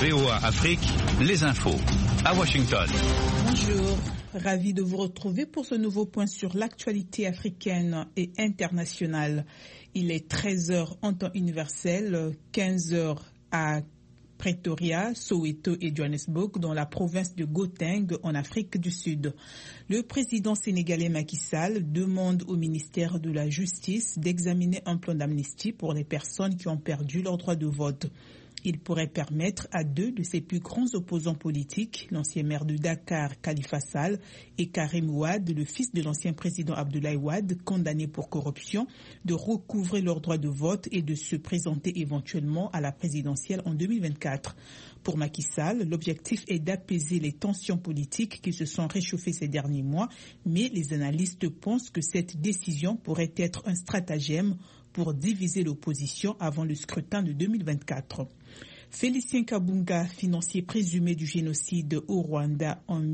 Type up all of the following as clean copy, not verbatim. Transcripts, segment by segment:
VOA Afrique, les infos. À Washington. Bonjour, ravi de vous retrouver pour ce nouveau point sur l'actualité africaine et internationale. Il est 13h en temps universel, 15h à Pretoria, Soweto et Johannesburg, dans la province de Gauteng, en Afrique du Sud. Le président sénégalais Macky Sall demande au ministère de la Justice d'examiner un plan d'amnistie pour les personnes qui ont perdu leur droit de vote. Il pourrait permettre à deux de ses plus grands opposants politiques, l'ancien maire de Dakar, Khalifa Sall, et Karim Wade, le fils de l'ancien président Abdoulaye Wade, condamné pour corruption, de recouvrer leur droit de vote et de se présenter éventuellement à la présidentielle en 2024. Pour Macky Sall, l'objectif est d'apaiser les tensions politiques qui se sont réchauffées ces derniers mois, mais les analystes pensent que cette décision pourrait être un stratagème pour diviser l'opposition avant le scrutin de 2024. Félicien Kabunga, financier présumé du génocide au Rwanda en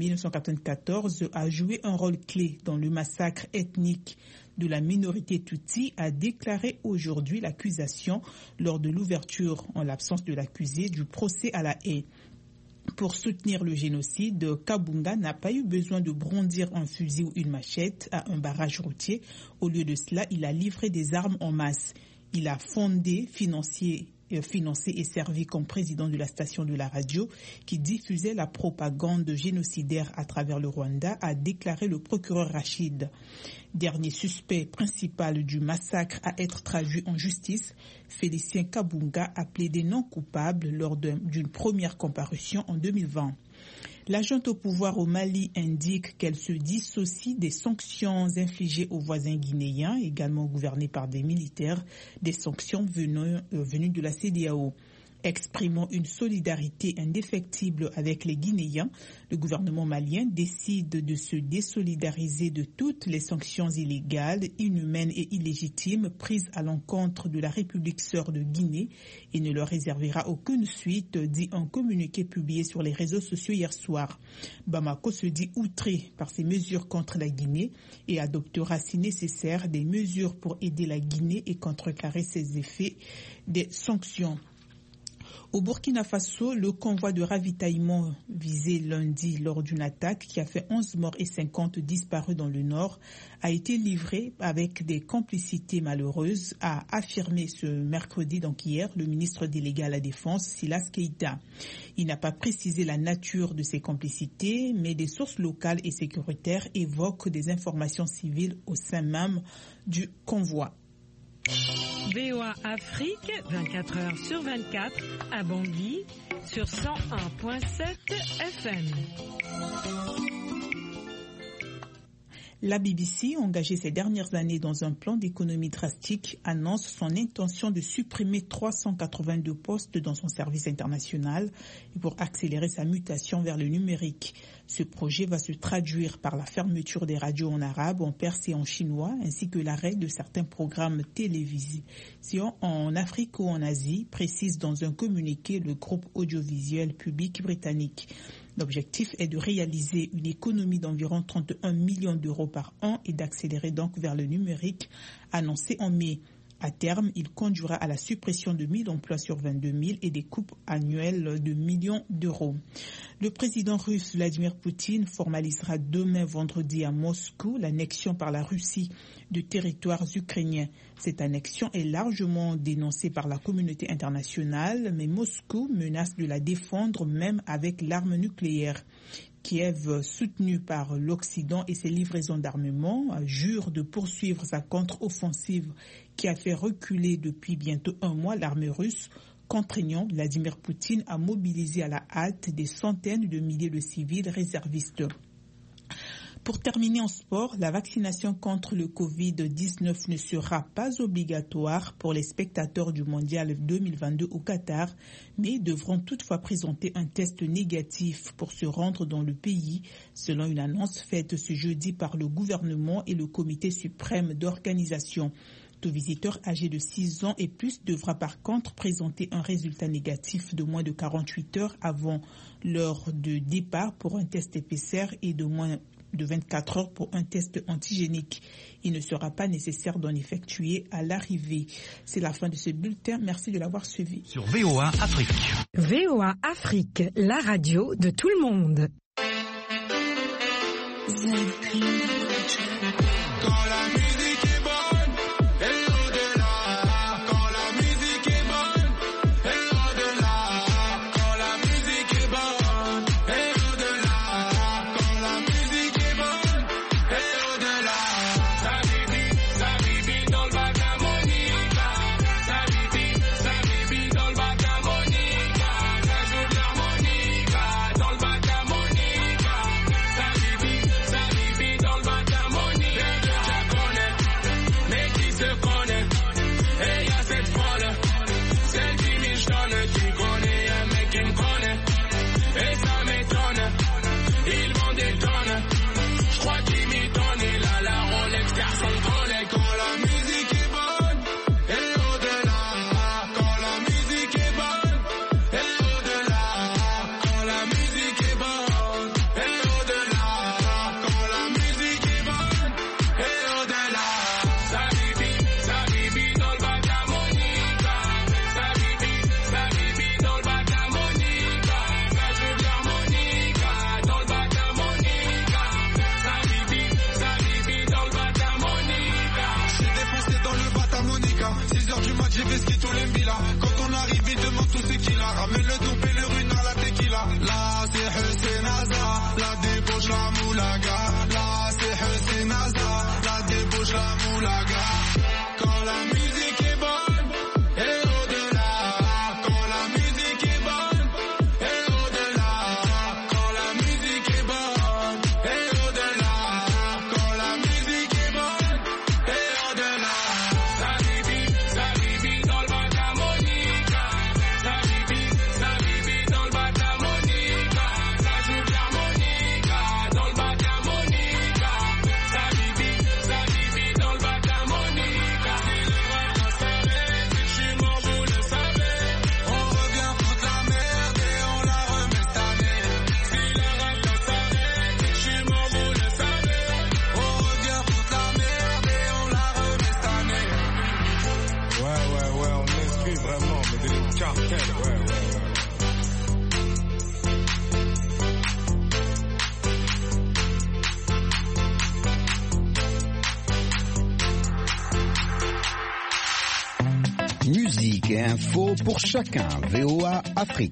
1994, a joué un rôle clé dans le massacre ethnique de la minorité Tutsi, a déclaré aujourd'hui l'accusation lors de l'ouverture, en l'absence de l'accusé, du procès à la haie. Pour soutenir le génocide, Kabunga n'a pas eu besoin de brandir un fusil ou une machette à un barrage routier. Au lieu de cela, il a livré des armes en masse. Il a financé et servi comme président de la station de la radio qui diffusait la propagande génocidaire à travers le Rwanda, a déclaré le procureur Rachid. Dernier suspect principal du massacre à être traduit en justice, Félicien Kabunga a plaidé non coupable lors d'une première comparution en 2020. La junte au pouvoir au Mali indique qu'elle se dissocie des sanctions infligées aux voisins guinéens, également gouvernés par des militaires, des sanctions venues de la CEDEAO. Exprimant une solidarité indéfectible avec les Guinéens, le gouvernement malien décide de se désolidariser de toutes les sanctions illégales, inhumaines et illégitimes prises à l'encontre de la République sœur de Guinée et ne leur réservera aucune suite, dit un communiqué publié sur les réseaux sociaux hier soir. Bamako se dit outré par ces mesures contre la Guinée et adoptera si nécessaire des mesures pour aider la Guinée et contrecarrer ses effets des sanctions. Au Burkina Faso, le convoi de ravitaillement visé lundi lors d'une attaque qui a fait 11 morts et 50 disparus dans le nord a été livré avec des complicités malheureuses, a affirmé ce mercredi, donc hier, le ministre délégué à la Défense, Silas Keïta. Il n'a pas précisé la nature de ces complicités, mais des sources locales et sécuritaires évoquent des informations civiles au sein même du convoi. VOA Afrique, 24 heures sur 24, à Bangui, sur 101.7 FM. La BBC, engagée ces dernières années dans un plan d'économie drastique, annonce son intention de supprimer 382 postes dans son service international pour accélérer sa mutation vers le numérique. Ce projet va se traduire par la fermeture des radios en arabe, en perse et en chinois, ainsi que l'arrêt de certains programmes télévision en Afrique ou en Asie, précise dans un communiqué le groupe audiovisuel public britannique. L'objectif est de réaliser une économie d'environ 31 millions d'euros par an et d'accélérer donc vers le numérique, annoncé en mai. À terme, il conduira à la suppression de 1000 emplois sur 22 000 et des coupes annuelles de millions d'euros. Le président russe Vladimir Poutine formalisera demain vendredi à Moscou l'annexion par la Russie de territoires ukrainiens. Cette annexion est largement dénoncée par la communauté internationale, mais Moscou menace de la défendre même avec l'arme nucléaire. Kiev, soutenu par l'Occident et ses livraisons d'armement, jure de poursuivre sa contre-offensive qui a fait reculer depuis bientôt un mois l'armée russe, contraignant Vladimir Poutine à mobiliser à la hâte des centaines de milliers de civils réservistes. Pour terminer en sport, la vaccination contre le Covid-19 ne sera pas obligatoire pour les spectateurs du Mondial 2022 au Qatar, mais devront toutefois présenter un test négatif pour se rendre dans le pays, selon une annonce faite ce jeudi par le gouvernement et le comité suprême d'organisation. Tout visiteur âgé de 6 ans et plus devra par contre présenter un résultat négatif de moins de 48 heures avant l'heure de départ pour un test PCR et de moins de 24 heures pour un test antigénique. Il ne sera pas nécessaire d'en effectuer à l'arrivée. C'est la fin de ce bulletin. Merci de l'avoir suivi. Sur VOA Afrique. VOA Afrique, la radio de tout le monde. Quand la musique est bonne, et au-delà. Quand la musique est bonne, et au-delà. Quand la musique est bonne, et au-delà. Quand la musique est bonne, et au-delà. Sa bibi dans le bac à Monica. Sa bibi dans le bac à Monica. Ça joue de l'harmonica dans le bac à Monica. Sa bibi dans le bac à Monica. Mais qui se connaît, et y'a cette folle, celle qui michonne, qui connaît un mec qui me connaît, et ça m'étonne, il vend des tonnes, j'crois qu'il m'étonne, il a la Rolex car son collègue. Quand la musique est bonne, et au-delà, quand la musique est bonne, et au-delà, quand la musique est bonne, et au-delà, quand la musique est bonne, et au-delà. Sa bibi dans le bac à Monica. Sa bibi dans le bac à Monica. Ça joue de l'harmonica dans le bac à Monica. Sa bibi dans le bac à Monica. J'ai défoncé dans le bac à Monica. 6h du mat, j'ai vesqué tous les millas. Quand on arrive, il demande tout ce qu'il a. Ramène le double et le ruina, la tequila. Là, c'est Hussein Aza. La débauche, la moulaga. Là, c'est Hussein Aza. La débauche, la moulaga. Quand la musique est bonne, et au-delà. Quand la musique est bonne, et au-delà. Quand la musique est bonne, et au-delà. Quand la musique est bonne, et au-delà. Sa bibi dans le bac à Monica. Sa bibi dans le bac à Monica. Ça joue de l'harmonica dans le bac à Monica. Sa bibi dans le bac à Monica. Si le rap s'arrête, je suis mort, vous le savez. On revient foutre la merde et on la remet cette année. Si le rap s'arrête, je suis mort, vous le savez. On revient foutre la merde et on la remet cette année. Ouais, on m'excuse vraiment, mais des cartels, ouais. Musique et info pour chacun. VOA Afrique.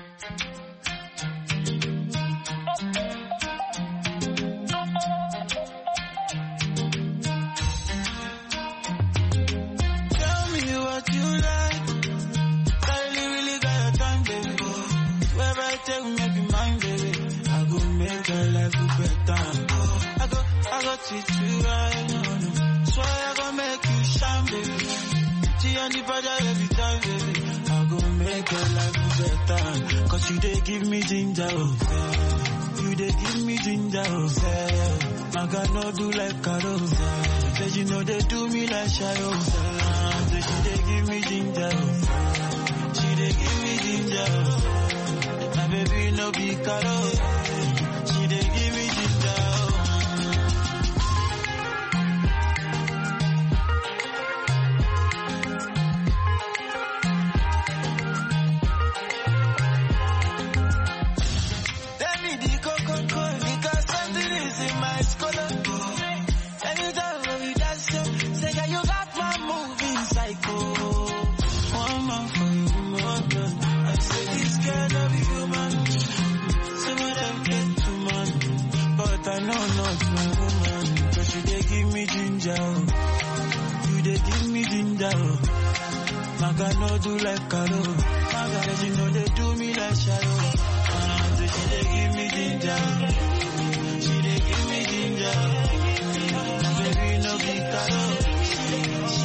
Tell me what you like. I really got your time, baby. Wherever I take, make you mine, baby. I go make your life better. I go treat you right, no. Swear I go make you shine, baby. See on the border every time, baby. I go make your life better. Cause you dey give me ginger, oh. You dey give me ginger, oh. I got no do like Carol. Say you know they do me like Shayo. Say she dey give me ginger, oh. She dey give me ginger, oh. My baby no be Carol. She dey give me ginger, oh. Tell me the cocoa, because something is in my scholar. Anytime we dance, say yeah, you got my moving psycho. One man for you, more. I say this girl love you, human. Some of them get too man, but I know not my woman. Cause you dey give me ginger, you dey give me ginger. Maga no do like Carol. Maga, you know they do me like Shadow. She dey give me ginger. She dey give me ginger. Baby no be Carol.